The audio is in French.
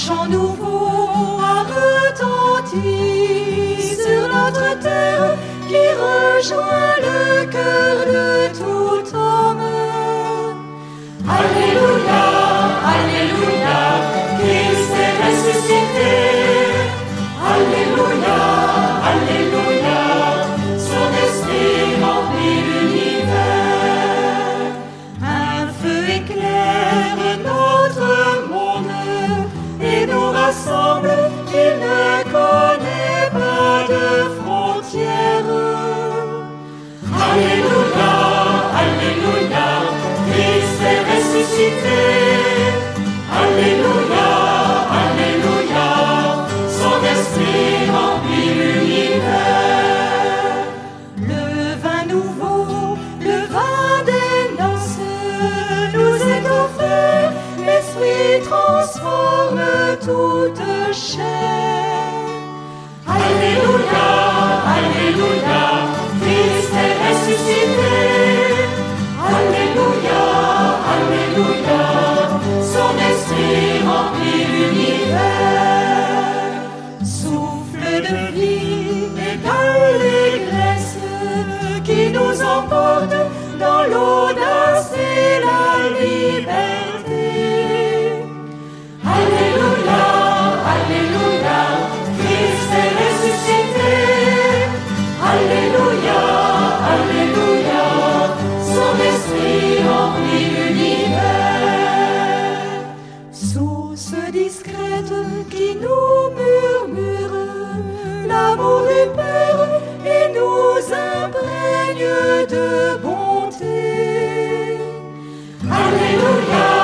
chant nouveau a retenti sur notre terre qui rejoint le cœur de tout homme. Alléluia, Alléluia, Christ est ressuscité. Alléluia, Alléluia, son esprit remplit l'univers. Un feu éclaire notre monde et nous rassemble, il ne connaît pas de frontières. Alléluia, Alléluia, Christ est ressuscité. Alléluia, Alléluia, son esprit remplit l'univers. Le vin nouveau, le vin des noces nous est offert, l'esprit transforme toute chair. Alléluia, Alléluia, Christ est ressuscité. Alléluia, Alléluia, son esprit remplit l'univers. Souffle de vie, égale l'église qui nous emporte dans l'audace et la liberté. Alléluia, Alléluia, Christ est ressuscité. Alléluia, Alléluia, son esprit remplit l'univers. Source discrète qui nous murmure l'amour du Père et nous imprègne de bonté. Alléluia,